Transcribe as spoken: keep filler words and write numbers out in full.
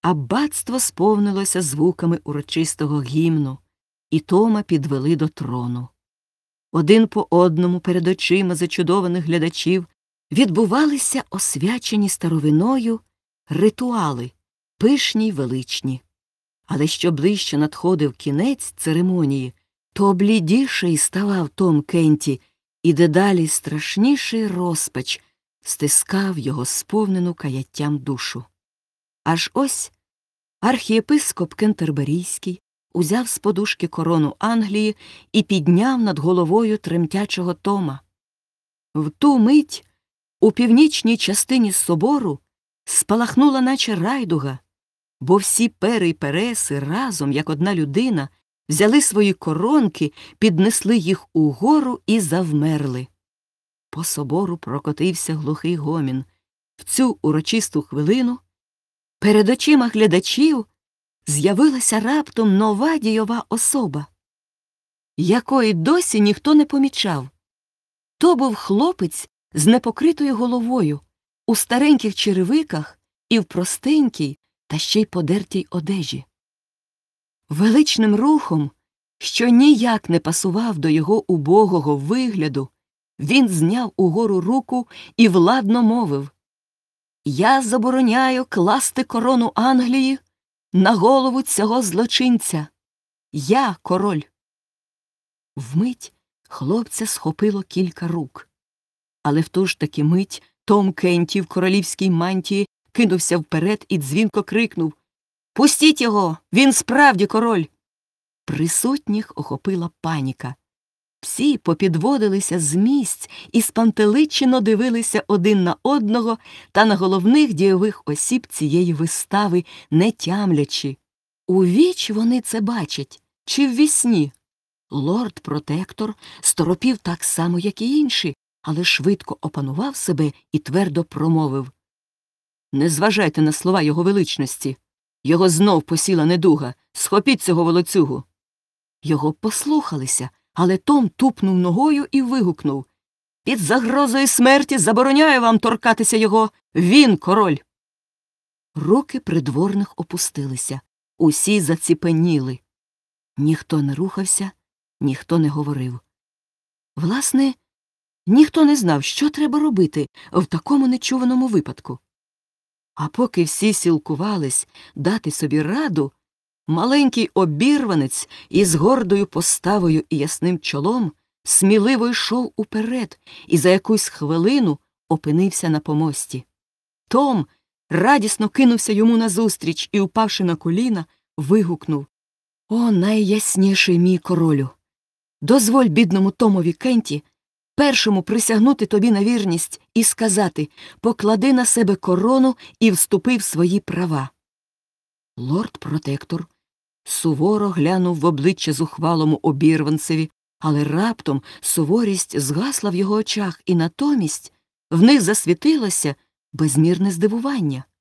Аббатство сповнилося звуками урочистого гімну, і Тома підвели до трону. Один по одному перед очима зачудованих глядачів відбувалися освячені старовиною ритуали, пишні й величні. Але що ближче надходив кінець церемонії, то блідіший ставав Том Кенті, і дедалі страшніший розпач стискав його сповнену каяттям душу. Аж ось архієпископ Кентерберійський узяв з подушки корону Англії і підняв над головою тремтячого Тома. В ту мить у північній частині собору спалахнула наче райдуга, бо всі пери й переси разом, як одна людина, взяли свої коронки, піднесли їх угору і завмерли. По собору прокотився глухий гомін. В цю урочисту хвилину перед очима глядачів з'явилася раптом нова дійова особа, якої досі ніхто не помічав. То був хлопець з непокритою головою, у стареньких черевиках і в простенькій та ще й подертій одежі. Величним рухом, що ніяк не пасував до його убогого вигляду, він зняв угору руку і владно мовив: «Я забороняю класти корону Англії на голову цього злочинця. Я король». Вмить хлопця схопило кілька рук. Але в ту ж таки мить Том Кенті в королівській мантії кинувся вперед і дзвінко крикнув: «Пустіть його! Він справді король!» Присутніх охопила паніка. Всі попідводилися з місць і спантеличено дивилися один на одного та на головних дійових осіб цієї вистави, не тямлячи. У віч вони це бачать, чи ввісні? Лорд-протектор сторопів так само, як і інші, але швидко опанував себе і твердо промовив: «Не зважайте на слова його величності. Його знов посіла недуга. Схопіть цього волоцюгу». Його послухалися, але Том тупнув ногою і вигукнув: «Під загрозою смерті забороняю вам торкатися його! Він король!» Руки придворних опустилися. Усі заціпеніли. Ніхто не рухався, ніхто не говорив. Власне, ніхто не знав, що треба робити в такому нечуваному випадку. А поки всі сілкувались дати собі раду, маленький обірванець із гордою поставою і ясним чолом сміливо йшов уперед і за якусь хвилину опинився на помості. Том радісно кинувся йому назустріч і, упавши на коліна, вигукнув: «О, найясніший мій королю! Дозволь бідному Томові Кенті першому присягнути тобі на вірність і сказати: поклади на себе корону і вступи в свої права». Лорд-протектор суворо глянув в обличчя зухвалому обірванцеві, але раптом суворість згасла в його очах, і натомість в них засвітилося безмірне здивування.